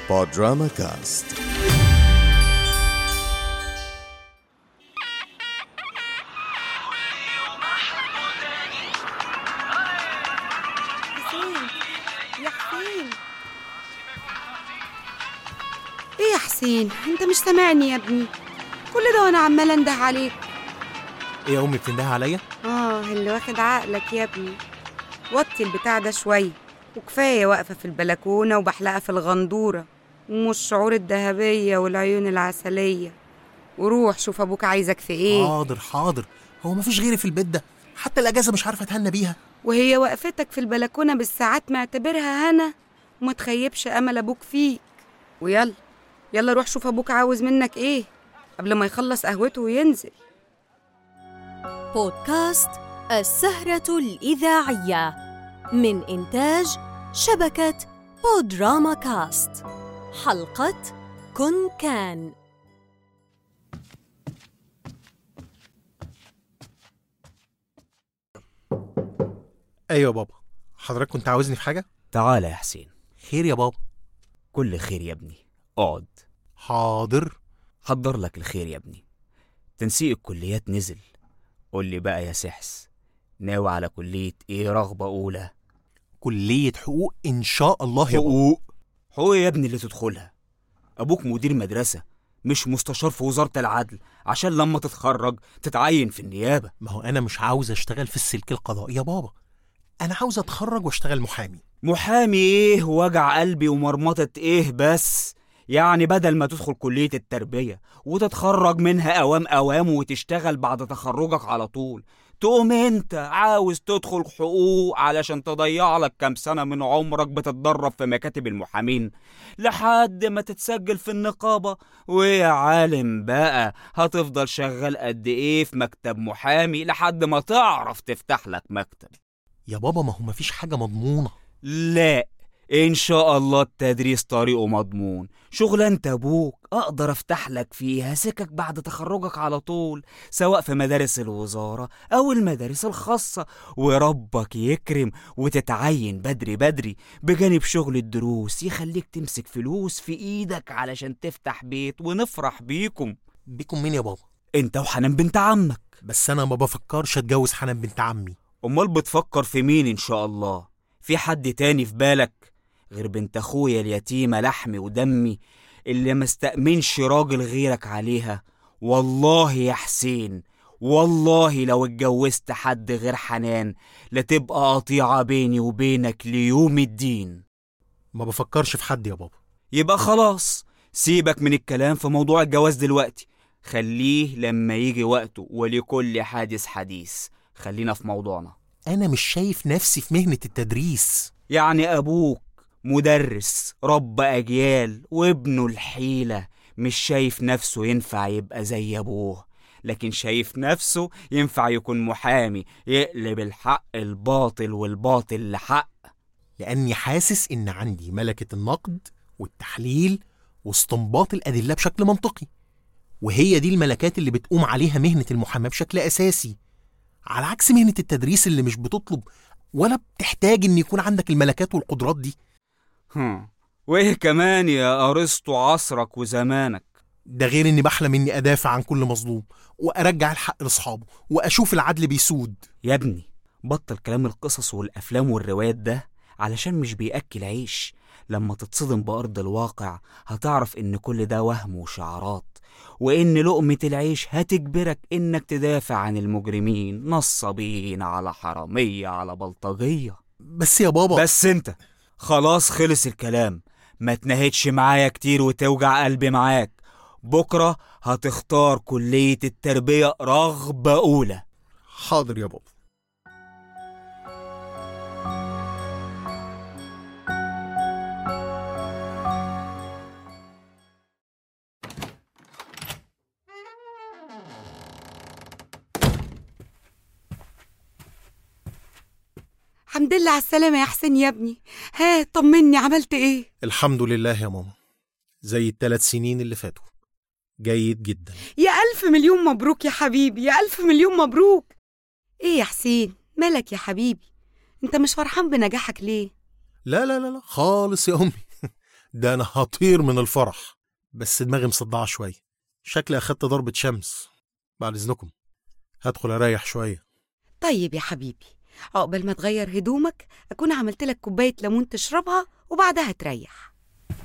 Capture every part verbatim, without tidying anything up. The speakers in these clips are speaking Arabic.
بودراما كاست. حسين يا حسين، ايه يا حسين؟ انت مش سامعني يا ابني؟ كل ده وانا عماله انده عليك. ايه يا امي بتنده عليا؟ اه اللي واخد عقلك يا ابني. وطي البتاع ده شويه، وكفايه واقفه في البلكونه وبحلقه في الغندوره ومش الشعور الذهبيه والعيون العسليه. وروح شوف ابوك عايزك في ايه. حاضر حاضر، هو مفيش غيري في البيت ده؟ حتى الاجازه مش عارفه اتهنى بيها. وهي وقفتك في البلكونه بالساعات معتبرها هنا، وما تخيبش امل ابوك فيك. ويلا يلا روح شوف ابوك عاوز منك ايه قبل ما يخلص قهوته وينزل. بودكاست السهرة الإذاعية من إنتاج شبكة بودراما كاست. حلقة كن كان. ايوه بابا، حضرتك كنت عاوزني في حاجه؟ تعالى يا حسين. خير يا بابا؟ كل خير يا ابني، اقعد. حاضر. حضر لك الخير يا ابني. تنسيق الكليات نزل. قول لي بقى يا سحس، ناوي على كلية ايه رغبة اولى؟ كليه حقوق ان شاء الله يا بابا. حقوق؟ حقوق يا ابني اللي تدخلها. ابوك مدير مدرسة مش مستشار في وزارة العدل عشان لما تتخرج تتعين في النيابة. ما هو انا مش عاوز اشتغل في السلك القضائي يا بابا، انا عاوز اتخرج واشتغل محامي. محامي ايه ووجع قلبي ومرمطة ايه بس؟ يعني بدل ما تدخل كلية التربية وتتخرج منها اوام اوام وتشتغل بعد تخرجك على طول، تقوم انت عاوز تدخل حقوق علشان تضيع لك كام سنة من عمرك بتتدرب في مكاتب المحامين لحد ما تتسجل في النقابة. ويا عالم بقى هتفضل شغال قد ايه في مكتب محامي لحد ما تعرف تفتح لك مكتب. يا بابا ما هو مفيش حاجه مضمونه. لا ان شاء الله التدريس طريقه مضمون. شغلانة ابوك اقدر افتح لك فيها سكك بعد تخرجك على طول، سواء في مدارس الوزارة او المدارس الخاصة، وربك يكرم وتتعين بدري بدري بجانب شغل الدروس يخليك تمسك فلوس في ايدك علشان تفتح بيت ونفرح بيكم. بيكم مين يا بابا؟ انت وحنان بنت عمك. بس انا ما بفكرش اتجوز حنان بنت عمي. امال بتفكر في مين ان شاء الله؟ في حد تاني في بالك غير بنت اخويا اليتيمة لحمي ودمي اللي ما استأمنش راجل غيرك عليها؟ والله يا حسين، والله لو اتجوزت حد غير حنان لتبقى قطيعة بيني وبينك ليوم الدين. ما بفكرش في حد يا بابا. يبقى خلاص سيبك من الكلام في موضوع الجواز دلوقتي، خليه لما يجي وقته، ولكل حادث حديث. خلينا في موضوعنا. انا مش شايف نفسي في مهنة التدريس. يعني ابوك مدرس رب اجيال وابنه الحيلة مش شايف نفسه ينفع يبقى زي ابوه، لكن شايف نفسه ينفع يكون محامي يقلب الحق الباطل والباطل لحق. لاني حاسس ان عندي ملكة النقد والتحليل واستنباط الادلة بشكل منطقي، وهي دي الملكات اللي بتقوم عليها مهنة المحاماة بشكل اساسي، على عكس مهنة التدريس اللي مش بتطلب ولا بتحتاج ان يكون عندك الملكات والقدرات دي. هم. وايه كمان يا ارسطو عصرك وزمانك؟ ده غير اني بحلم اني ادافع عن كل مظلوم وارجع الحق لاصحابه واشوف العدل بيسود. يا ابني بطل كلام القصص والافلام والروايات ده علشان مش بيأكل عيش. لما تتصدم بأرض الواقع هتعرف ان كل ده وهم وشعارات، وإن لقمة العيش هتجبرك إنك تدافع عن المجرمين، نصابين على حرامية على بلطجية. بس يا بابا. بس انت خلاص خلص الكلام، ما تنهدش معايا كتير وتوجع قلبي معاك. بكرة هتختار كلية التربية رغبة أولى. حاضر يا بابا. الحمد لله على السلامة يا حسين يا ابني. ها طمني، عملت ايه؟ الحمد لله يا ماما، زي الثلاث سنين اللي فاتوا، جيد جدا. يا ألف مليون مبروك يا حبيبي، يا ألف مليون مبروك. ايه يا حسين مالك يا حبيبي؟ انت مش فرحان بنجاحك ليه؟ لا لا لا لا خالص يا أمي ده أنا هطير من الفرح، بس دماغي مصدعة شوية، شكلي أخدت ضربة شمس. بعد إذنكم هدخل أريح شوية. طيب يا حبيبي، عقبال ما تغير هدومك أكون عملت لك كوباية ليمون تشربها وبعدها تريح.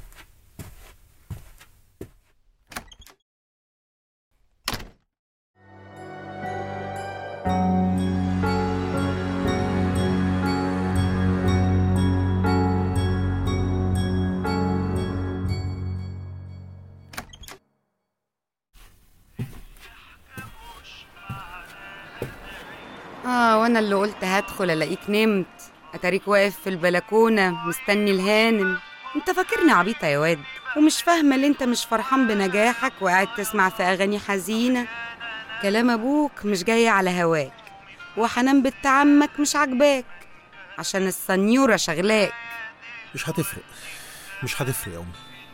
آه وأنا اللي قلت هدخل ألاقيك نمت، أتاريك واقف في البلكونة مستني الهانم. أنت فاكرني عبيطة يا واد ومش فاهمة اللي أنت مش فرحان بنجاحك وقاعد تسمع في أغاني حزينة؟ كلام أبوك مش جاي على هواك، وحنان بنت عمك مش عجباك عشان السنيورة شغلاك. مش هتفرق مش هتفرق يا أمي،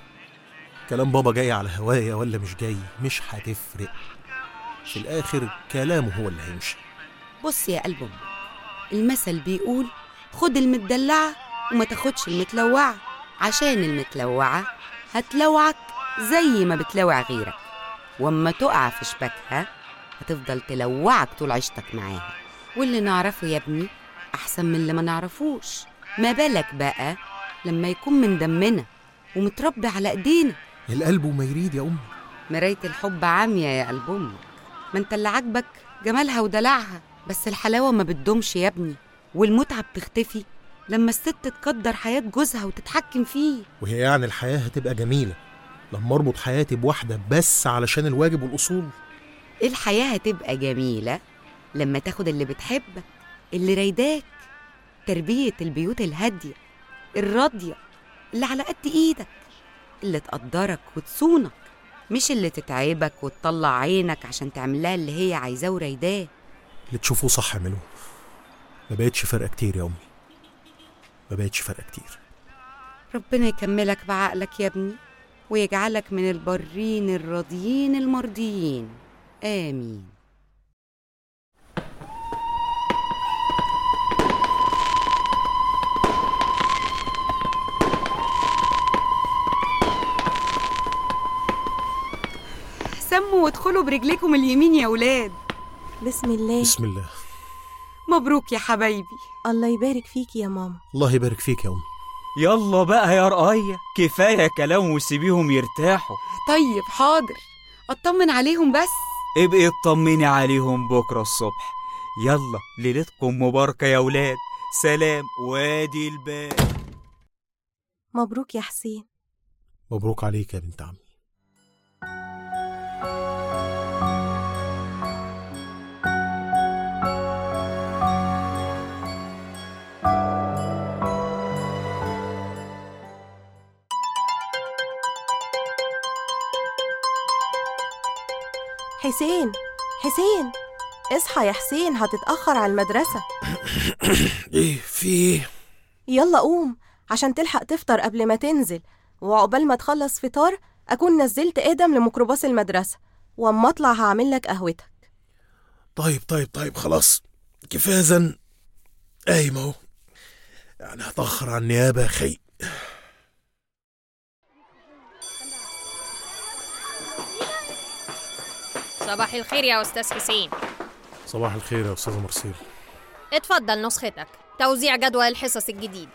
كلام بابا جاي على هوايا ولا مش جاي مش هتفرق، في الآخر كلامه هو اللي هيمشي. بص يا قلب أمك، المثل بيقول خد المدلعة وما تاخدش المتلوعة، عشان المتلوعة هتلوعك زي ما بتلوع غيرك، واما تقع في شباكها هتفضل تلوعك طول عيشتك معاها. واللي نعرفه يا ابني أحسن من اللي ما نعرفوش، ما بالك بقى لما يكون من دمنا ومتربي على ايدينا. القلب وما يريد يا أمي. مراية الحب عامية يا قلب أمك، ما انت اللي عاجبك جمالها ودلعها، بس الحلاوة ما بتدومش يا ابني، والمتعة بتختفي لما الست تقدر حياة جوزها وتتحكم فيه. وهي يعني الحياة هتبقى جميلة لما اربط حياتي بواحدة بس علشان الواجب والأصول؟ الحياة هتبقى جميلة لما تاخد اللي بتحبك، اللي رايداك، تربية البيوت الهادية الراضية اللي على قد ايدك، اللي تقدرك وتصونك، مش اللي تتعبك وتطلع عينك عشان تعملها اللي هي عايزاه ورايداه. اللي تشوفوه صح اعملوه. ما بقتش فرقة كتير يا أمي، ما بقتش فرقة كتير. ربنا يكملك بعقلك يا ابني، ويجعلك من البرين الراضيين المرضيين، آمين. سموا وادخلوا برجليكم اليمين يا ولاد. بسم الله. بسم الله. مبروك يا حبايبي. الله يبارك فيك يا ماما. الله يبارك فيك يا أمي. يلا بقى يا رقاية، كفاية كلام وسيبيهم يرتاحوا. طيب حاضر، اطمن عليهم بس. ابقي اطمني عليهم بكرة الصبح. يلا ليلتكم مباركة يا ولاد. سلام. وادي الباب. مبروك يا حسين. مبروك عليك يا بنت عمي. حسين حسين اصحى يا حسين، هتتأخر على المدرسة. ايه في ايه؟ يلا قوم عشان تلحق تفطر قبل ما تنزل، وعقبال ما تخلص فطار أكون نزلت آدم لميكروباص المدرسة، واما اطلع هعمل لك قهوتك. طيب طيب طيب خلاص كفاية زن. قايم اهو، يعني هتأخر على النيابة يا خي. صباح الخير يا أستاذ حسين. صباح الخير يا أستاذة مرسيل. اتفضل نسختك، توزيع جدول الحصص الجديد.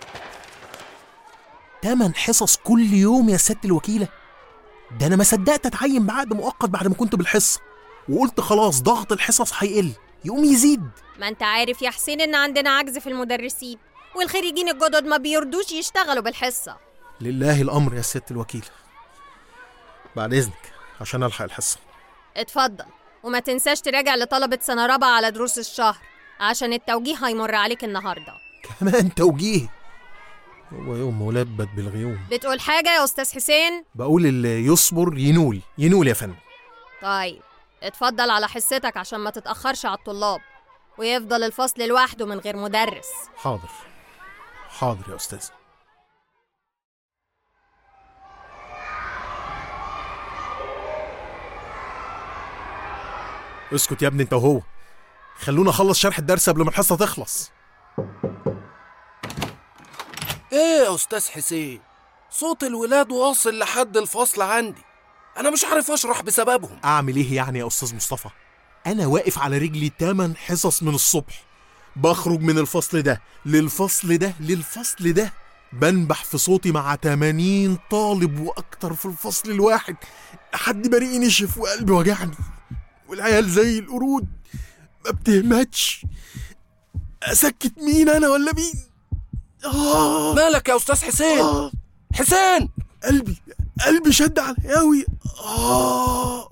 تمن حصص كل يوم يا سيادة الوكيلة؟ ده أنا ما صدقت أتعين بعقد مؤقت بعد ما كنت بالحصة، وقلت خلاص ضغط الحصص هيقل يقوم يزيد. ما انت عارف يا حسين ان عندنا عجز في المدرسين، والخريجين الجدد ما بيردوش يشتغلوا بالحصة. لله الأمر يا سيادة الوكيلة. بعد إذنك عشان ألحق الحصة. اتفضل، وما تنساش تراجع لطلبة سنة رابعة على دروس الشهر عشان التوجيه هيمر عليك النهاردة. كمان توجيه؟ هو يوم ملبد بالغيوم. بتقول حاجة يا أستاذ حسين؟ بقول اللي يصبر ينول ينول يا فندم. طيب اتفضل على حصتك عشان ما تتأخرش على الطلاب، ويفضل الفصل لوحده من غير مدرس. حاضر حاضر يا أستاذ. اسكت يا ابني انت وهو، خلونا اخلص شرح الدرس قبل ما الحصة تخلص. ايه يا أستاذ حسين، صوت الولاد واصل لحد الفصل عندي، أنا مش عارف أشرح بسببهم. أعمل إيه يعني يا أستاذ مصطفى؟ أنا واقف على رجلي تمن حصص من الصبح، بخرج من الفصل ده للفصل ده للفصل ده، بنبح في صوتي مع تمانين طالب وأكتر في الفصل الواحد، حد بريء نشف وقلبي وجعني، والعيال زي القرود ما بتهمتش. أسكت مين أنا ولا مين؟ آه مالك يا أستاذ حسين؟ آه حسين، قلبي قلبي شد على الهاوي. آه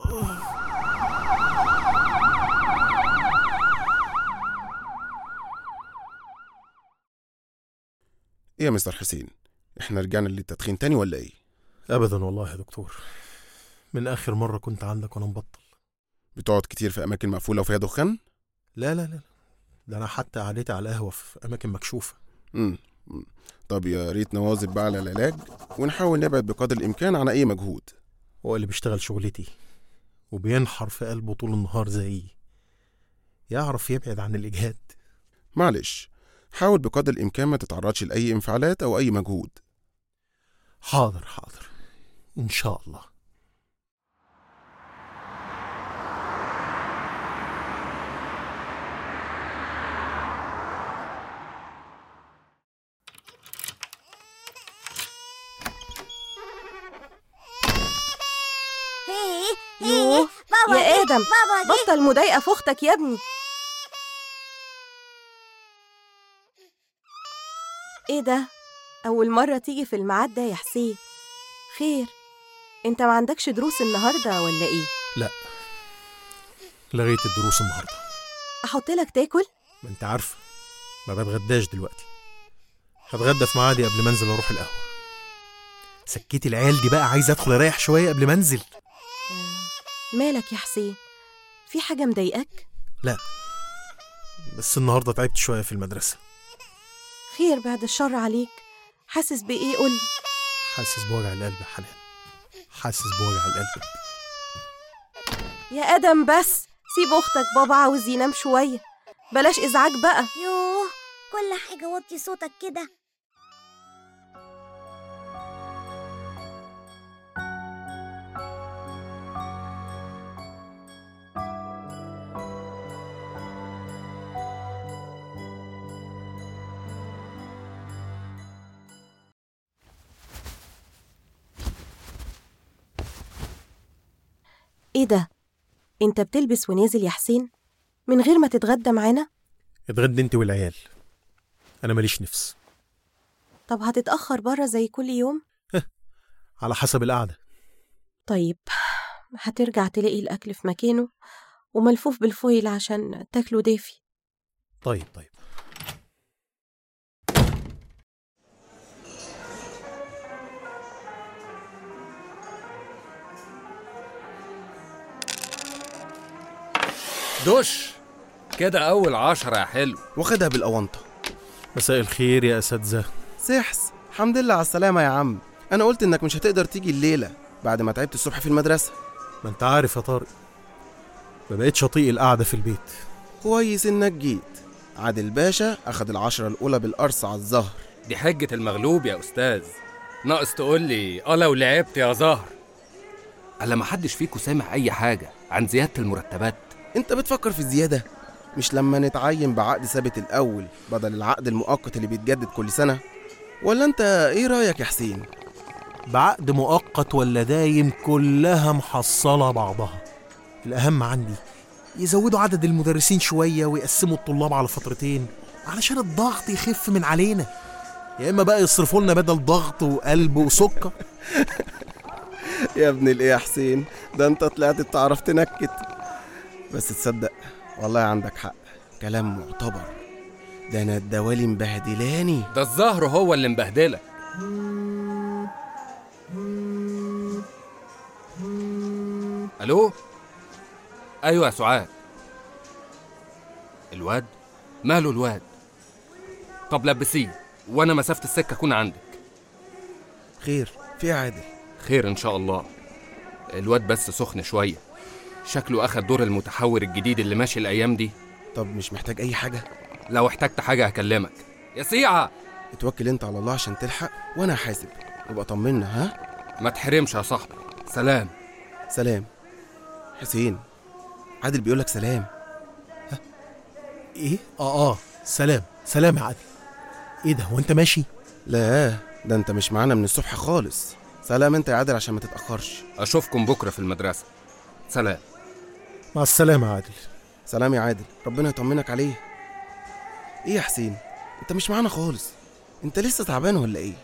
ايه يا مستر حسين، احنا رجعنا للتدخين تاني ولا ايه؟ أبدا والله يا دكتور، من آخر مرة كنت عندك وأنا مبطل. بتقعد كتير في أماكن مقفولة وفيها دخان؟ لا لا لا، ده أنا حتى قعدتي على القهوة في أماكن مكشوفة. امم طب يا ريت نواظب بقى على العلاج، ونحاول نبعد بقدر الإمكان عن أي مجهود. هو اللي بيشتغل شغلتي وبينحر في قلبه طول النهار زيي يعرف يبعد عن الإجهاد. معلش، حاول بقدر الإمكان ما تتعرضش لأي انفعالات أو أي مجهود. حاضر حاضر إن شاء الله. يوه يا آدم، بطل مضايقة في أختك يا ابني. إيه ده؟ أول مرة تيجي في الميعاد ده يا حسين؟ خير، أنت ما عندكش دروس النهاردة ولا إيه؟ لا، لغيت الدروس النهاردة. أحط لك تاكل؟ ما أنت عارفة ما بتغداش دلوقتي، هتغدى في معادي قبل ما انزل اروح القهوة. سكتي العيال دي بقى، عايز ادخل اريح شوية قبل ما انزل. مالك يا حسين؟ في حاجة مضايقك؟ لا، بس النهاردة تعبت شوية في المدرسة. خير بعد الشر عليك، حاسس بإيه قولي؟ حاسس بوجع القلب يا حنان، حاسس بوجع القلب. يا آدم بس سيب أختك، بابا عاوز ينام شوية، بلاش إزعاج بقى. يوه كل حاجة وطي صوتك كده. إيه ده؟ أنت بتلبس ونازل يا حسين من غير ما تتغدى معانا؟ اتغدى انت والعيال، أنا ماليش نفس. طب هتتأخر برا زي كل يوم؟ على حسب القعدة. طيب هترجع تلاقي الأكل في مكانه وملفوف بالفويل عشان تاكله دافي. طيب طيب. دش كده أول عشرة يا حلو. واخدها بالأونطة. مساء الخير يا أساتذة. سحس، الحمد لله على السلامة يا عم. أنا قلت إنك مش هتقدر تيجي الليلة بعد ما تعبت الصبح في المدرسة. ما أنت عارف يا طارق، ما بقتش أطيق القعدة في البيت. كويس إنك جيت. عادل باشا أخد العشرة الأولى بالقرص على الظهر. دي حجة المغلوب يا أستاذ، ناقص تقول لي أه لو لعبت يا زهر. ألا ما حدش فيكو سامع أي حاجة عن زيادة المرتبات؟ أنت بتفكر في الزيادة؟ مش لما نتعين بعقد ثابت الأول بدل العقد المؤقت اللي بيتجدد كل سنة؟ ولا أنت إيه رأيك يا حسين؟ بعقد مؤقت ولا دايم كلها محصلة بعضها. الأهم عندي يزودوا عدد المدرسين شوية ويقسموا الطلاب على فترتين علشان الضغط يخف من علينا، يا إما بقى يصرفوا لنا بدل ضغط وقلب وسكر. يا ابن الإيه يا حسين، ده أنت طلعت بتعرف تنكت. بس تصدق والله عندك حق، كلام معتبر. ده أنا الدوالي مبهدلاني. ده الزهر هو اللي مبهدلك. ألو؟ أيوة يا سعاد. الواد؟ ماله الواد؟ طب لبسيه وأنا مسافة السكة أكون عندك. خير، في عادل؟ خير إن شاء الله. الواد بس سخن شوية، شكله أخد دور المتحور الجديد اللي ماشي الأيام دي. طب مش محتاج أي حاجة؟ لو احتجت حاجة هكلمك. يا سيعة اتوكل انت على الله عشان تلحق وانا هحاسب. يبقى طمنا. ها ما تحرمش يا صاحبي. سلام. سلام. حسين، عادل بيقولك سلام. ايه؟ اه اه سلام. سلام يا عادل. ايه ده، هو انت ماشي؟ لا، ده انت مش معانا من الصبح خالص. سلام انت يا عادل عشان ما تتأخرش. اشوفكم بكرة في المدرسة. سلام. مع السلامة يا عادل. سلام يا عادل، ربنا يطمنك عليه. ايه يا حسين، انت مش معانا خالص. انت لسه تعبان ولا ايه؟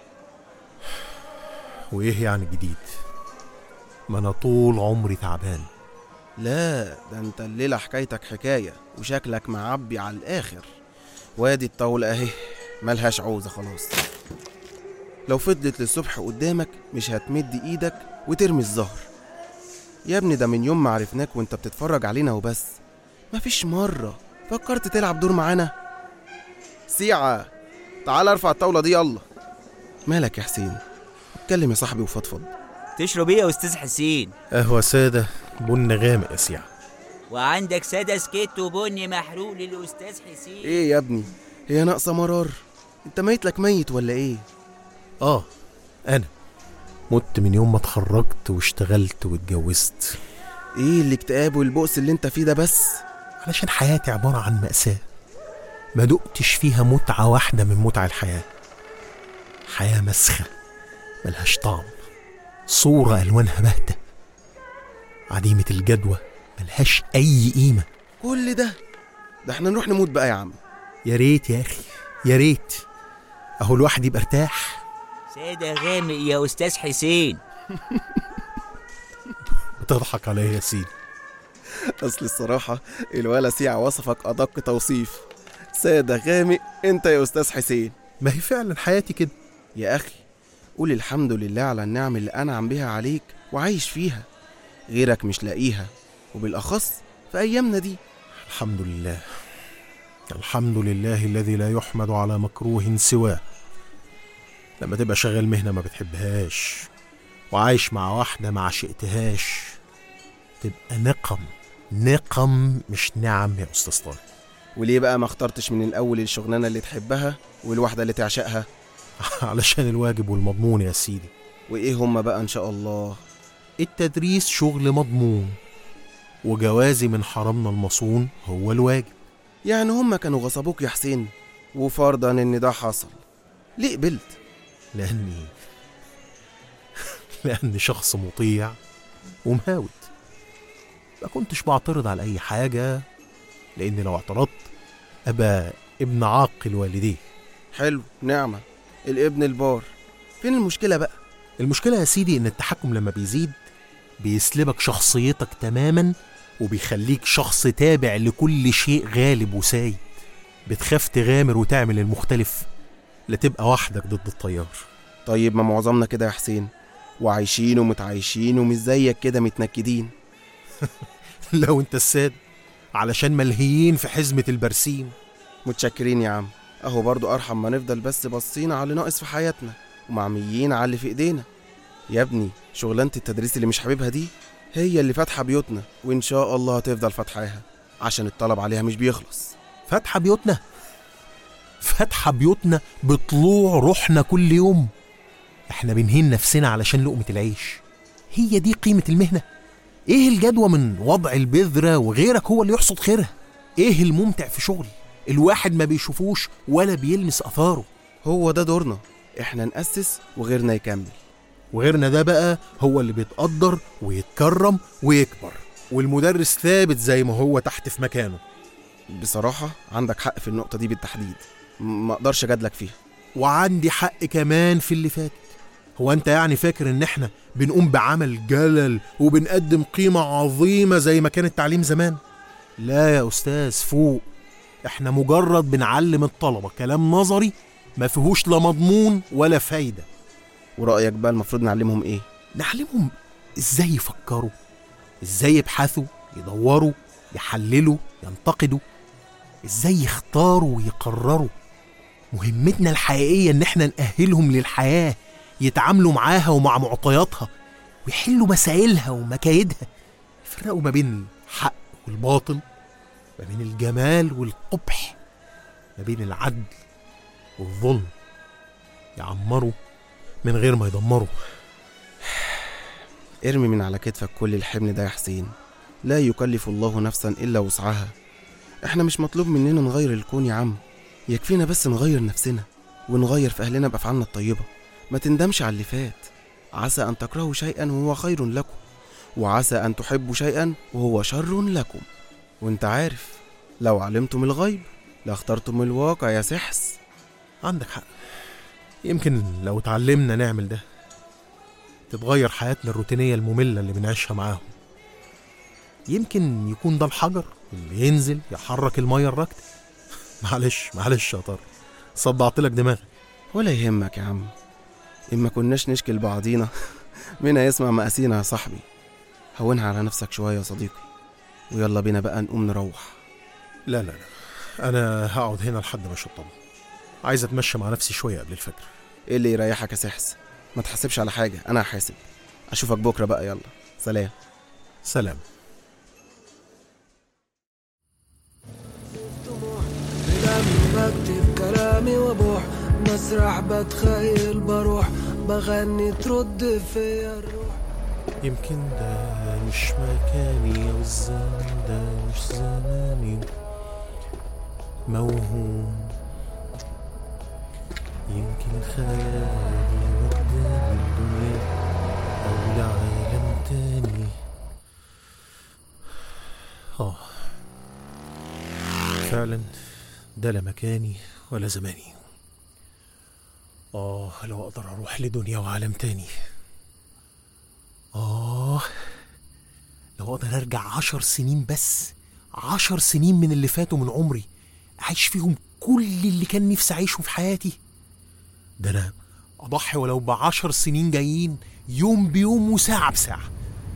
وايه يعني جديد؟ ما انا طول عمري تعبان. لا، ده انت الليلة حكايتك حكاية وشكلك معبي على الاخر. وادي الطاولة اهي ملهاش عوزة خلاص. لو فضلت للصبح قدامك مش هتمد ايدك وترمي الزهر. يا ابني ده من يوم ما عرفناك وانت بتتفرج علينا وبس. مفيش مرة فكرت تلعب دور معانا. سيعة، تعال ارفع الطاولة دي يلا. مالك يا حسين؟ اتكلم يا صاحبي وفضفض. تشرب ايه يا استاذ حسين؟ قهوة سادة بن غامق يا سيعة. وعندك سادة سكيت وبني محروق للاستاذ حسين. ايه يا ابني، هي ناقصة مرار؟ انت ميت لك ميت ولا ايه؟ اه انا مت من يوم ما اتخرجت واشتغلت واتجوزت. ايه الاكتئاب والبؤس اللي انت فيه ده بس؟ علشان حياتي عبارة عن مأساة ما دقتش فيها متعة واحدة من متع الحياة. حياة مسخة ملهاش طعم، صورة ألوانها باهتة، عديمة الجدوى، ملهاش أي قيمة. كل ده ده احنا نروح نموت بقى يا عم. يا ريت يا أخي، يا ريت. أهو الواحد يبقى ارتاح. سادة غامق يا أستاذ حسين. بتضحك عليا يا سيدي. أصل الصراحة الولا سيعة وصفك أدق توصيف. سادة غامق أنت يا أستاذ حسين. ما هي فعلا حياتي كده يا أخي. قول الحمد لله على النعم اللي أنعم بها عليك وعايش فيها، غيرك مش لاقيها، وبالأخص في أيامنا دي. الحمد لله، الحمد لله الذي لا يحمد على مكروه سواه. لما تبقى شغال مهنة ما بتحبهاش وعايش مع واحدة ما عشقتهاش تبقى نقم. نقم مش نعم يا أستاذ طارق. وليه بقى ما اخترتش من الأول الشغلانة اللي تحبها والواحدة اللي تعشقها؟ علشان الواجب والمضمون يا سيدي. وإيه هما بقى إن شاء الله؟ التدريس شغل مضمون، وجوازي من حرمنا المصون هو الواجب. يعني هما كانوا غصبوك يا حسين، وفرضا إن ده حصل ليه قبلت؟ لأني لأني شخص مطيع ومهاود، ما كنتش بعترض على أي حاجة، لأني لو اعترضت أبقى ابن عاقل والديه. حلو، نعمة الابن البار. فين المشكلة بقى؟ المشكلة يا سيدي إن التحكم لما بيزيد بيسلبك شخصيتك تماما، وبيخليك شخص تابع لكل شيء غالب وسايد. بتخاف تغامر وتعمل المختلف، لا تبقى وحدك ضد التيار. طيب ما معظمنا كده يا حسين، وعايشين ومتعايشين ومش زيك كده متنكدين. لو انت الساد، علشان ملهيين في حزمة البرسيم. متشكرين يا عم، اهو برضو ارحم ما نفضل بس باصين على اللي ناقص في حياتنا ومعميين على اللي في ايدينا. يا ابني شغلانة التدريس اللي مش حبيبها دي هي اللي فاتحة بيوتنا، وان شاء الله هتفضل فاتحاها عشان الطلب عليها مش بيخلص. فاتحة بيوتنا؟ فاتحة بيوتنا بطلوع روحنا كل يوم. احنا بنهين نفسنا علشان لقمة العيش. هي دي قيمة المهنة؟ ايه الجدوى من وضع البذرة وغيرك هو اللي يحصد خيرها؟ ايه الممتع في شغل الواحد ما بيشوفوش ولا بيلمس اثاره؟ هو ده دورنا، احنا نأسس وغيرنا يكمل. وغيرنا ده بقى هو اللي بيتقدر ويتكرم ويكبر، والمدرس ثابت زي ما هو تحت في مكانه. بصراحة عندك حق في النقطة دي بالتحديد، ما اقدرش اجادلك فيها. وعندي حق كمان في اللي فات. هو انت يعني فاكر ان احنا بنقوم بعمل جلل وبنقدم قيمة عظيمة زي ما كان التعليم زمان؟ لا يا أستاذ، فوق. احنا مجرد بنعلم الطلبة كلام نظري ما فيهوش لا مضمون ولا فايدة. ورأيك بقى المفروض نعلمهم ايه؟ نعلمهم ازاي يفكروا، ازاي يبحثوا، يدوروا، يحللوا، ينتقدوا، ازاي يختاروا ويقرروا. مهمتنا الحقيقية ان احنا نأهلهم للحياة، يتعاملوا معاها ومع معطياتها، ويحلوا مسائلها ومكايدها، يفرقوا ما بين الحق والباطل، ما بين الجمال والقبح، ما بين العدل والظلم، يعمروا من غير ما يدمروا. ارمي من على كتفك كل الحمل ده يا حسين، لا يكلف الله نفسا إلا وسعها. احنا مش مطلوب مننا نغير الكون يا عم، يكفينا بس نغير نفسنا ونغير في أهلنا بأفعالنا الطيبة. ما تندمش على اللي فات. عسى أن تكرهوا شيئا وهو خير لكم، وعسى أن تحبوا شيئا وهو شر لكم. وانت عارف لو علمتم الغيب لاخترتم الواقع يا سحس. عندك حق، يمكن لو اتعلمنا نعمل ده تتغير حياتنا الروتينية المملة اللي بنعيشها معاهم. يمكن يكون ده الحجر اللي ينزل يحرك المية الراكدة. معلش معلش يا طارق، صدعت لك دماغك. ولا يهمك يا عم، إما كناش نشكل بعضينا مين هيسمع مقاسينا يا صاحبي. هونها على نفسك شوية يا صديقي، ويلا بينا بقى نقوم نروح. لا لا لا، أنا هقعد هنا لحد ما أشطب، عايز أتمشى مع نفسي شوية قبل الفجر. إيه اللي يريحك يا سحس؟ ما تحسبش على حاجة، أنا هحاسب. أشوفك بكرة بقى، يلا سلام. سلام. بكتب كلامي وبوح، بسرح بتخيل بروح، بغني ترد فيا الروح. يمكن ده مش مكاني أو الزمان ده مش زماني، موهوم يمكن خيالي وداني الدنيا أو لعالم تاني. آه فعلا ده لا مكاني ولا زماني. آه لو أقدر أروح لدنيا وعالم تاني. آه لو أقدر أرجع عشر سنين، بس عشر سنين من اللي فاتوا من عمري، أعيش فيهم كل اللي كان نفسي أعيشه في حياتي. ده أنا أضحي ولو بعشر سنين جايين، يوم بيوم وساعة بساعة.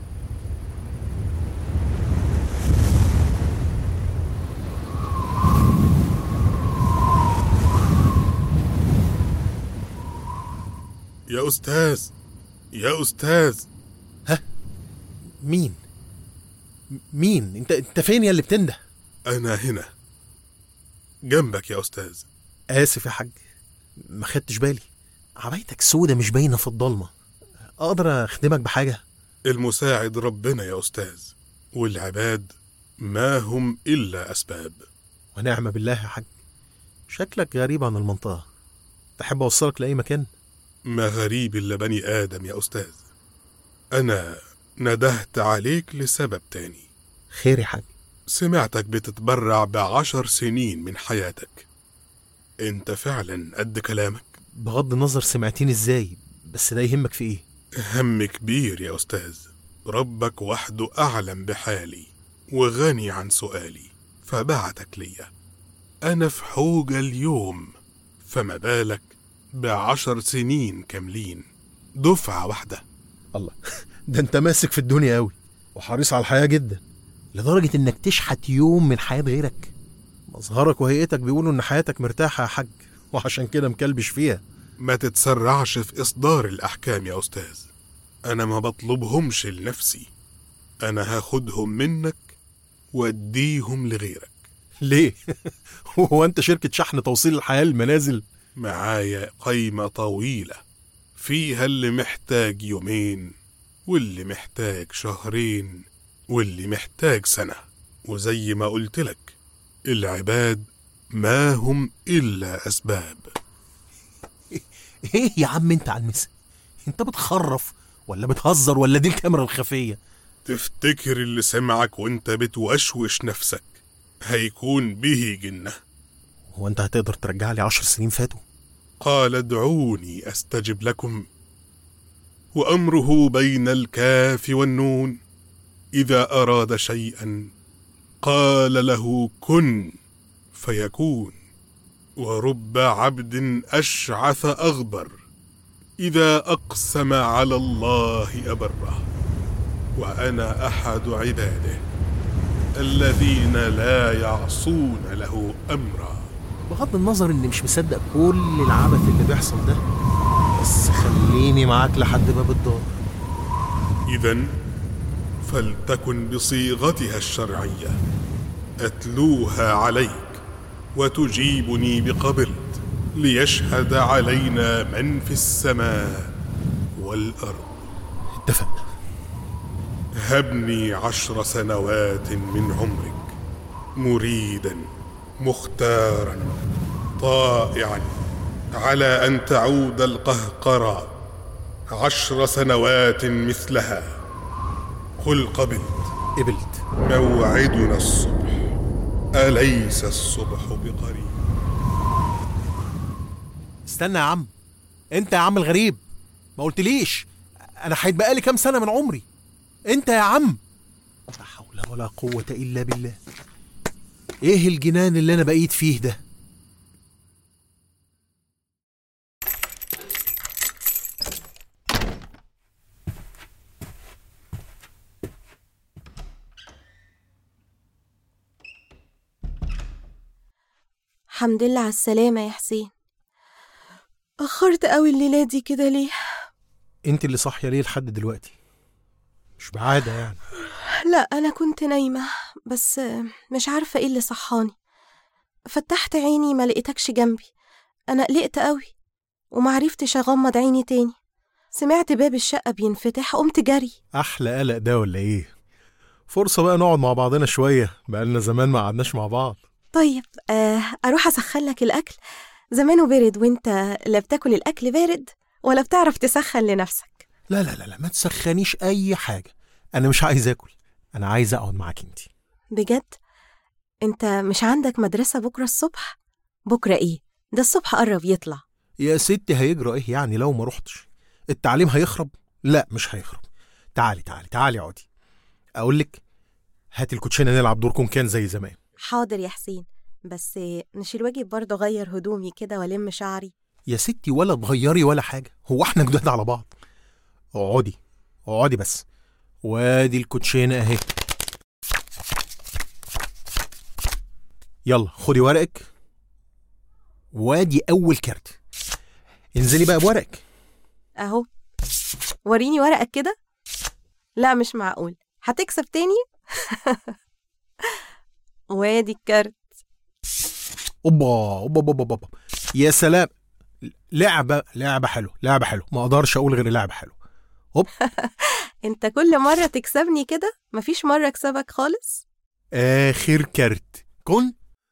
يا أستاذ يا أستاذ. ها؟ مين؟ مين؟ انت انت فين يا اللي بتنده؟ أنا هنا جنبك يا أستاذ. آسف يا حاج، ما خدتش بالي، عبايتك سودة مش باينة في الضلمة. أقدر أخدمك بحاجة؟ المساعد ربنا يا أستاذ، والعباد ما هم إلا أسباب. ونعم بالله يا حاج، شكلك غريب عن المنطقة، تحب أوصلك لأي مكان؟ ما غريب إلا بني آدم يا أستاذ. أنا ندهت عليك لسبب تاني. خير يا حاج؟ سمعتك بتتبرع بعشر سنين من حياتك. انت فعلا قد كلامك؟ بغض النظر سمعتين ازاي، بس ده يهمك في ايه؟ هم كبير يا أستاذ، ربك وحده أعلم بحالي وغني عن سؤالي، فبعتك ليا. أنا في حوجة اليوم، فما بالك بعشر سنين كاملين، دفعة واحدة. الله، ده انت ماسك في الدنيا قوي وحريص على الحياة جدا، لدرجة انك تشحت يوم من حياة غيرك. مظهرك وهيئتك بيقولوا ان حياتك مرتاحة يا حاج، وعشان كده مكلبش فيها. ما تتسرعش في إصدار الأحكام يا أستاذ، أنا ما بطلبهمش لنفسي، أنا هاخدهم منك واديهم لغيرك. ليه؟ هو أنت شركة شحن توصيل الحياة للمنازل؟ معايا قايمة طويلة فيها اللي محتاج يومين، واللي محتاج شهرين، واللي محتاج سنة. وزي ما قلت لك، العباد ما هم إلا أسباب. ايه يا عم انت على المسا، انت بتخرف ولا بتهزر ولا دي الكاميرا الخفية؟ تفتكر اللي سمعك وانت بتوشوش نفسك هيكون به جنة؟ هو انت هتقدر ترجع لي عشر سنين فاتوا؟ قال ادعوني أستجب لكم، وأمره بين الكاف والنون، إذا أراد شيئا قال له كن فيكون. ورب عبد أشعث أغبر، إذا أقسم على الله أبره. وأنا أحد عباده الذين لا يعصون له أمرا. بغض النظر إني مش مصدق كل العبث اللي بيحصل ده، بس خليني معاك لحد باب الدار. إذن فلتكن بصيغتها الشرعية، أتلوها عليك وتجيبني بقبلت، ليشهد علينا من في السماء والأرض. اتفقنا. هبني عشر سنوات من عمرك مريدا مختارا طائعا على أن تعود القهقرى عشر سنوات مثلها. قل قبلت. قبلت. موعدنا الصبح، أليس الصبح بقريب؟ استنى يا عم، انت يا عم الغريب ما قلتليش انا هيتبقى لي كام سنه من عمري؟ انت يا عم، لا حول ولا قوه الا بالله. ايه الجنان اللي انا بقيت فيه ده؟ الحمد لله على السلامة يا حسين. أخرت قوي الليلة دي كده ليه؟ انت اللي صاحية ليه لحد دلوقتي؟ مش بعادة يعني. لا أنا كنت نايمة، بس مش عارفة إيه اللي صحاني. فتحت عيني ما لقيتكش جنبي، أنا قلقت قوي ومعرفتش أغمض عيني تاني. سمعت باب الشقة بينفتح، قمت جري. أحلى قلق ده ولا إيه؟ فرصة بقى نقعد مع بعضنا شوية، بقالنا زمان ما قعدناش مع بعض. طيب آه أروح أسخن لك الأكل، زمانه بارد وانت لا بتاكل الأكل بارد ولا بتعرف تسخن لنفسك. لا لا لا لا ما تسخنيش أي حاجة، أنا مش عايز أكل، أنا عايز أقعد معاك انت. بجد؟ انت مش عندك مدرسة بكرة الصبح؟ بكرة إيه؟ ده الصبح قرب يطلع. يا ستي هيجرى إيه يعني لو ما رحتش؟ التعليم هيخرب؟ لا مش هيخرب. تعالي تعالي تعالي اقعدي. أقولك هاتي الكوتشينة نلعب دور كان زي زمان. حاضر يا حسين، بس مش الواجب برضه غير هدومي كده والم شعري؟ يا ستي ولا تغيري ولا حاجة، هو احنا جداد على بعض؟ اقعدي اقعدي بس، وادي الكوتشينة اهي. يلا خدي ورقك، وادي اول كارت، انزلي بقى بورقك اهو. وريني ورقك كده. لا مش معقول، هتكسب تاني؟ وادي الكارت. اوبا اوبا اوبا اوبا، يا سلام، لعبة لعبة حلوة لعبة حلوة، ما اقدرش اقول غير لعبة حلوة. هوب. انت كل مرة تكسبني كده، مفيش مرة اكسبك خالص. اخر كارت كن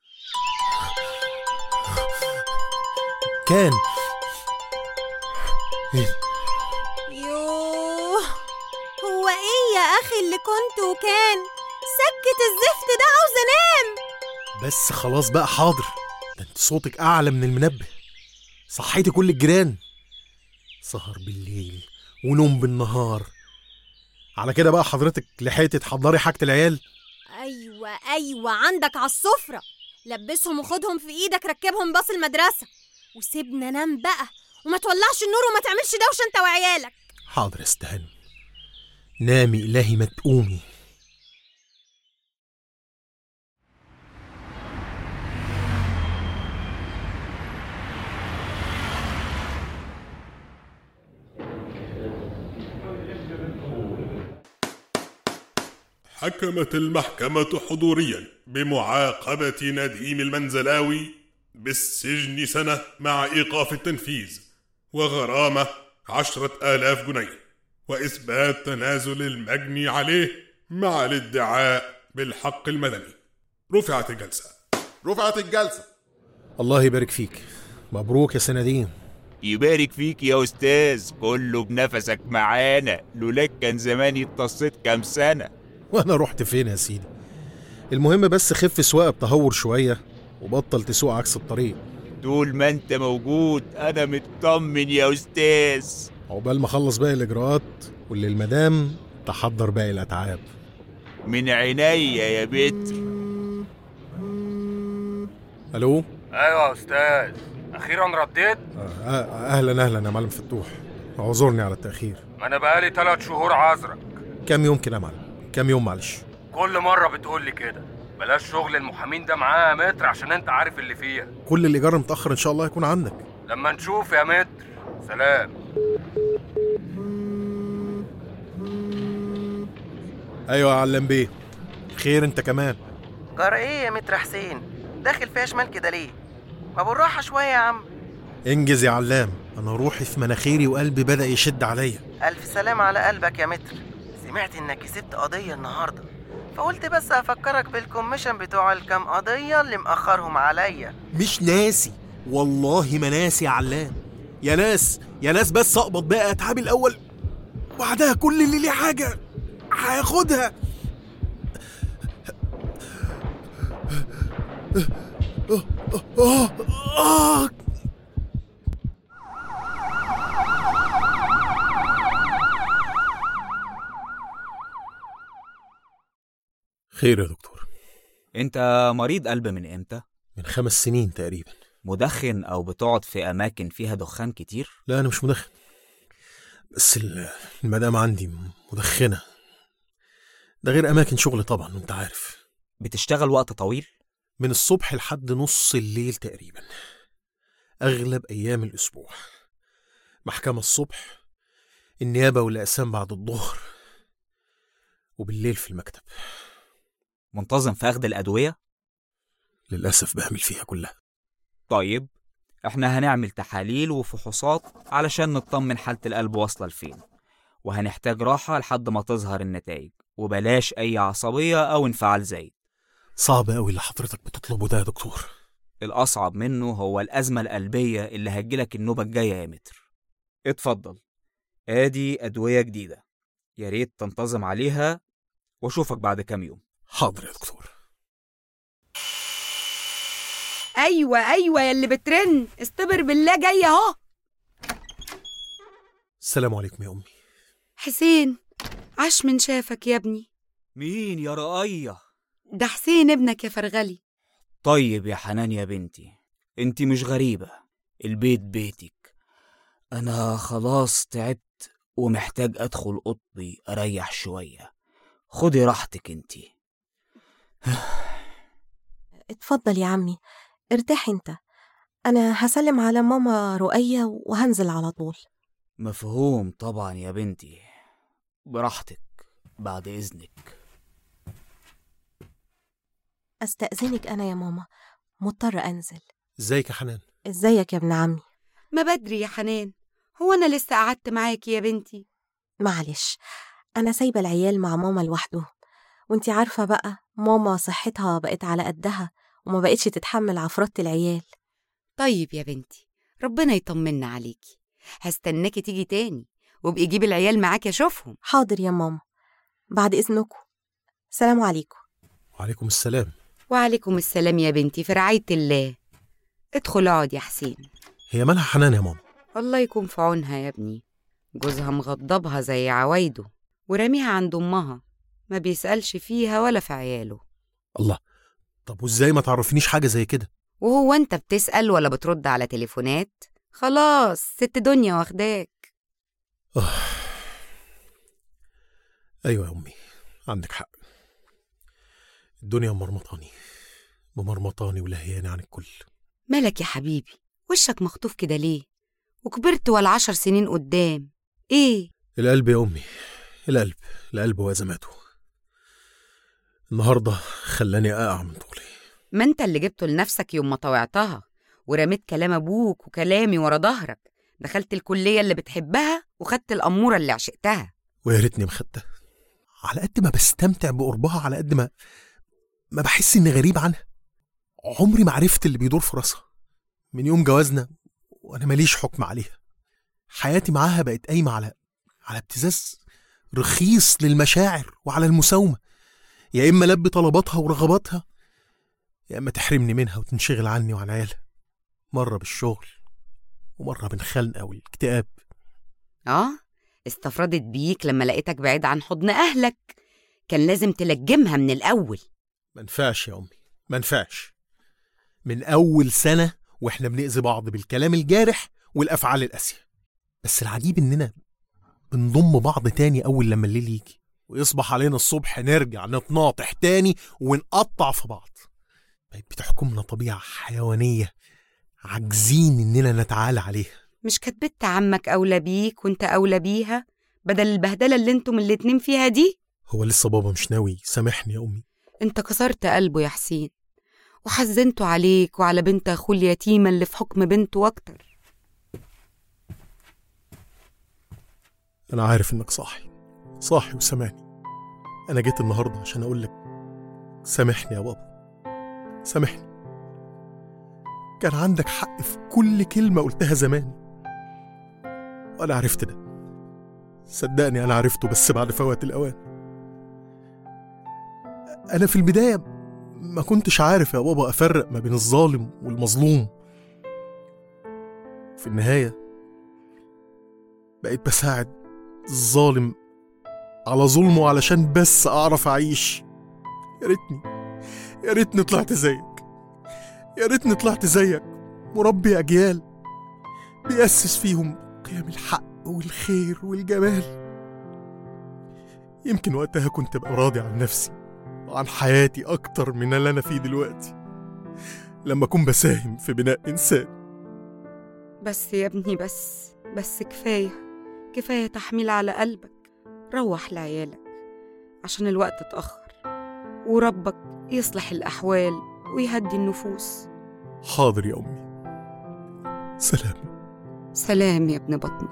كان. يوه، هو ايه يا اخي اللي كنت وكان؟ سكت الزفت ده، عاوز انام. بس خلاص بقى، حاضر. ده انت صوتك اعلى من المنبه، صحيتي كل الجيران. سهر بالليل ونوم بالنهار، على كده بقى حضرتك لحقتي تحضري حاجة العيال؟ ايوه ايوه، عندك على السفرة. لبسهم وخدهم في ايدك، ركبهم باص المدرسة، وسيبنا نام بقى، وما تولعش النور وما تعملش دوشة انت وعيالك. حاضر يا استهاني، نامي إلهي ما تقومي. حكمت المحكمة حضوريا بمعاقبة نديم المنزلاوي بالسجن سنة مع إيقاف التنفيذ وغرامة عشرة آلاف جنيه، وإثبات تنازل المجني عليه مع الادعاء بالحق المدني. رفعت الجلسة. رفعت الجلسة. الله يبارك فيك، مبروك يا سندين. يبارك فيك يا أستاذ، كله بنفسك معانا، لولاك كان زماني اتصيت كام سنة. وانا رحت فين يا سيدي؟ المهم بس خف سواقة بتهور شوية وبطل تسوق عكس الطريق. طول ما انت موجود انا مطمن يا أستاذ. عقبال ما اخلص باقي الاجراءات واللي المدام تحضر باقي الاتعاب. من عينيا يا بيت. الو. ايوه يا استاذ، اخيرا رديت. آه اهلا اهلا يا معلم فتوح، اعذرني على التاخير. ما انا بقالي ثلاث شهور عذرك. كام يوم كده يا معلم؟ كام يوم معلش؟ كل مره بتقول لي كده. بلاش شغل المحامين ده معاه يا متر، عشان انت عارف اللي فيها. كل الايجار متاخر ان شاء الله هيكون عندك. لما نشوف يا متر. سلام. ايوه يا علام بيه، خير انت كمان؟ جرى ايه يا متر حسين؟ داخل فيها شمال كده ليه؟ ما بالراحه شويه يا عم. انجز يا علام، انا روحي في مناخيري وقلبي بدأ يشد عليا. ألف سلام على قلبك يا متر. سمعت إنك كسبت قضية النهاردة، فقلت بس أفكرك بالكوميشن بتوع الكام قضية اللي مأخرهم عليا. مش ناسي، والله ما ناسي يا علام. يا ناس يا ناس بس أقبض بقى أتعابي الأول، وبعدها كل اللي ليه حاجة هياخدها. خير يا دكتور. انت مريض قلب من امتى؟ من خمس سنين تقريبا. مدخن او بتقعد في اماكن فيها دخان كتير؟ لا انا مش مدخن، بس المدام عندي مدخنة، ده غير اماكن شغل طبعا وانت عارف. بتشتغل وقت طويل؟ من الصبح لحد نص الليل تقريبا، اغلب ايام الاسبوع. محكمة الصبح، النيابة والاقسام بعد الظهر، وبالليل في المكتب. منتظم في اخذ الادوية؟ للاسف بعمل فيها كلها. طيب احنا هنعمل تحاليل وفحوصات علشان نطمن حالة القلب واصلة لفين، وهنحتاج راحة لحد ما تظهر النتائج، وبلاش اي عصبية او انفعال زايد. صعب قوي اللي حضرتك بتطلبه ده يا دكتور. الاصعب منه هو الازمة القلبية اللي هتجيلك النوبة الجاية يا متر. اتفضل، ادي ادوية جديدة، يا ريت تنتظم عليها، واشوفك بعد كام يوم. حاضر يا دكتور. ايوه ايوه يا اللي بترن، استبر بالله جايه اهو. السلام عليكم يا امي. حسين، عاش من شافك يا ابني. مين يا رقية؟ ده حسين ابنك يا فرغلي. طيب يا حنان يا بنتي، انت مش غريبة، البيت بيتك. انا خلاص تعبت ومحتاج ادخل اوضتي اريح شوية، خدي راحتك انتي. اتفضل يا عمي، ارتاح انت، انا هسلم على ماما رؤية وهنزل على طول. مفهوم طبعا يا بنتي، براحتك بعد اذنك. استأذنك انا يا ماما، مضطر انزل. ازيك يا حنان؟ ازيك يا ابن عمي؟ ما بدري يا حنان، هو انا لسه قعدت معاكي يا بنتي؟ معلش، انا سايبه العيال مع ماما لوحدهم، وانتي عارفه بقى ماما صحتها بقت على قدها وما بقتش تتحمل عفرات العيال. طيب يا بنتي، ربنا يطمنا عليكي، هستناكي تيجي تاني وبقي جيب العيال معاكي اشوفهم. حاضر يا ماما، بعد اذنكم. سلام عليكم. وعليكم السلام. وعليكم السلام يا بنتي، في رعاية الله. ادخل اقعد يا حسين. هي مالها حنان يا ماما؟ الله يكون في عونها يا ابني، جوزها مغضبها زي عوايده ورميها عند امها، ما بيسألش فيها ولا في عياله. الله، طب وازاي ما تعرفنيش حاجة زي كده؟ وهو انت بتسأل ولا بترد على تليفونات؟ خلاص ست دنيا واخداك. أوه. ايوه يا امي، عندك حق، الدنيا مرمطاني بمرمطاني ولهياني عن الكل. مالك يا حبيبي، وشك مخطوف كده ليه؟ وكبرت ولا عشر سنين قدام؟ ايه؟ القلب يا امي، القلب القلب وازماته. النهارده خلاني اقع من طولي. ما انت اللي جبته لنفسك يوم ما طوعتها ورميت كلام ابوك وكلامي ورا ظهرك، دخلت الكليه اللي بتحبها وخدت الاموره اللي عشقتها. ويا ريتني ما خدتها، على قد ما بستمتع بقربها على قد ما ما بحس اني غريب عنها. عمري ما عرفت اللي بيدور في راسها من يوم جوازنا، وانا ماليش حكم عليها. حياتي معاها بقت قايمه على على ابتزاز رخيص للمشاعر وعلى المساومه، يا اما لبي طلباتها ورغباتها، يا اما تحرمني منها وتنشغل عني وعن عيالها، مره بالشغل ومره بالخنقه والاكتئاب. اه استفردت بيك لما لقيتك بعيد عن حضن اهلك، كان لازم تلجمها من الاول. منفعش يا امي، منفعش. من اول سنه واحنا بنأذي بعض بالكلام الجارح والافعال القاسيه، بس العجيب اننا بنضم بعض تاني اول لما الليل يجي ويصبح علينا الصبح نرجع نتناطح تاني ونقطع في بعض. بتحكمنا طبيعه حيوانيه عاجزين اننا نتعالى عليها. مش كانت بنت عمك اولى بيك وانت اولى بيها بدل البهدله اللي انتم الاتنين فيها دي؟ هو لسه بابا مش ناوي سامحني يا امي؟ انت كسرت قلبه يا حسين، وحزنته عليك وعلى بنت اخوه اليتيمه اللي في حكم بنته اكتر. أنا عارف إنك صاحي صاحي وسامعني. أنا جيت النهاردة عشان أقولك سامحني يا بابا، سامحني. كان عندك حق في كل كلمة قلتها زمان، وأنا عرفت ده. صدقني أنا عرفته بس بعد فوات الأوان. أنا في البداية ما كنتش عارف يا بابا أفرق ما بين الظالم والمظلوم. في النهاية بقيت بساعد الظالم على ظلمه علشان بس أعرف أعيش. يا ريتني يا ريتني طلعت زيك، يا ريتني طلعت زيك مربي أجيال بيأسس فيهم قيم الحق والخير والجمال. يمكن وقتها كنت أبقى راضي عن نفسي وعن حياتي أكتر من اللي أنا فيه دلوقتي لما أكون بساهم في بناء إنسان. بس يا ابني بس بس كفاية كفاية تحميل على قلبك. روح لعيالك عشان الوقت اتأخر، وربك يصلح الأحوال ويهدي النفوس. حاضر يا أمي. سلام. سلام يا ابن بطني.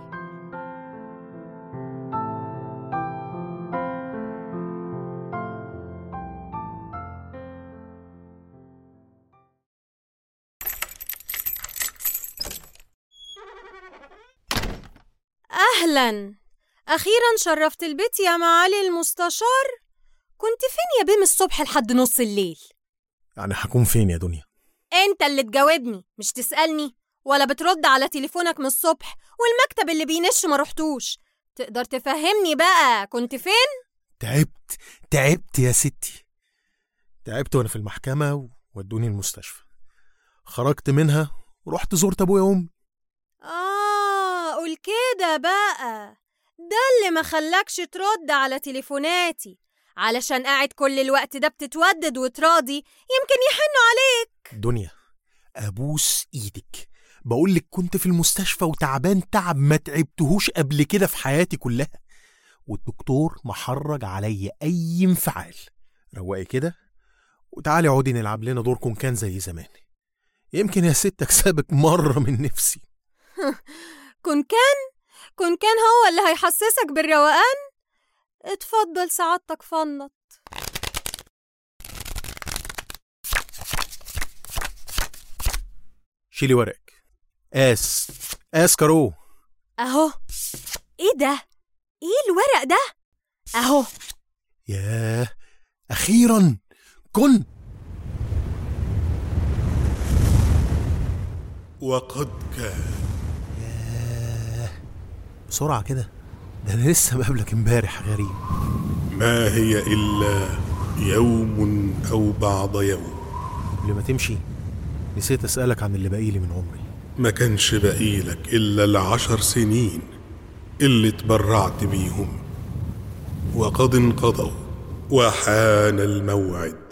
أهلا، أخيرا شرفت البيت يا معالي المستشار. كنت فين يا بيه من الصبح لحد نص الليل؟ يعني هكون فين يا دنيا؟ أنت اللي تجاوبني مش تسألني، ولا بترد على تليفونك من الصبح والمكتب اللي بينش ما رحتوش. تقدر تفهمني بقى كنت فين؟ تعبت تعبت يا ستي، تعبت وأنا في المحكمة وودوني المستشفى. خرجت منها ورحت زرت أبويا وأمي. آه قول كده بقى، ده اللي ما خلاكش ترد على تليفوناتي، علشان قاعد كل الوقت ده بتتودد وتراضي يمكن يحنوا عليك. دنيا أبوس إيدك، بقولك كنت في المستشفى وتعبان تعب ما تعبتهوش قبل كده في حياتي كلها، والدكتور محرج عليا أي انفعال. روقي كده وتعالي عودي نلعب لنا دور كون كان زي زمان، يمكن يا ست أكسبك مرة من نفسي. كون كان كون كان هو اللي هيحسسك بالروقان؟ اتفضل سعادتك فنط. شيلي ورقك. آس آس كارو. أهو. إيه ده؟ إيه الورق ده؟ أهو. ياه أخيرا كن. وقد كان. ياه بسرعة كده، ده أنا لسه مقابلك امبارح غريب. ما هي إلا يوم أو بعض يوم. قبل ما تمشي نسيت أسألك عن اللي بقيلي من عمري. ما كانش بقيلك إلا العشر سنين اللي تبرعت بيهم، وقد انقضوا وحان الموعد.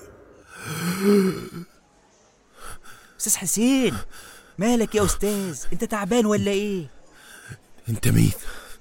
أستاذ حسين، مالك يا أستاذ؟ أنت تعبان ولا إيه؟ أنت مين؟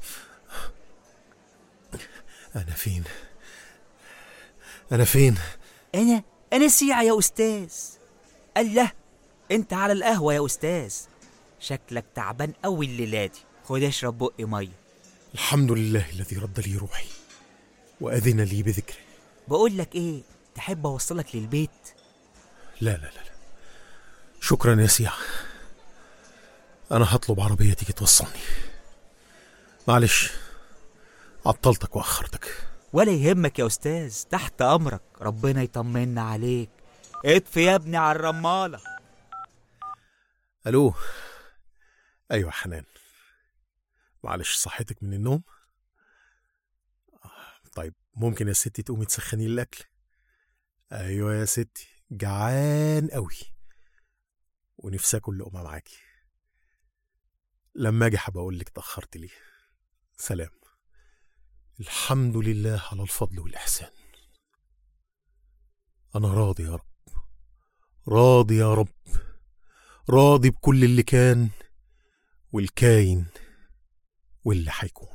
أنا فين؟ أنا فين؟ أنا أنا سيعة يا أستاذ. الله، أنت على القهوة يا أستاذ، شكلك تعبان أوي الليلة دي. خد اشرب بقي مية. الحمد لله الذي رد لي روحي وأذن لي بذكره. بقول لك إيه، تحب أوصلك للبيت؟ لا لا لا, لا. شكرا يا سيعة، أنا هطلب عربية تيجي توصلني. معلش عطلتك وأخرتك. ولا يهمك يا أستاذ، تحت أمرك، ربنا يطمنا عليك. اطفي يا ابني على الرمالة. ألو. أيوة حنان، معلش صحتك من النوم. طيب ممكن يا ستي تقومي تسخني الأكل؟ أيوة يا ستي جعان قوي ونفسي أكل لقمة معاكي. لما أجي حابة أقولك تأخرت ليه. سلام. الحمد لله على الفضل والإحسان. أنا راضي يا رب، راضي يا رب، راضي بكل اللي كان والكاين واللي حيكون.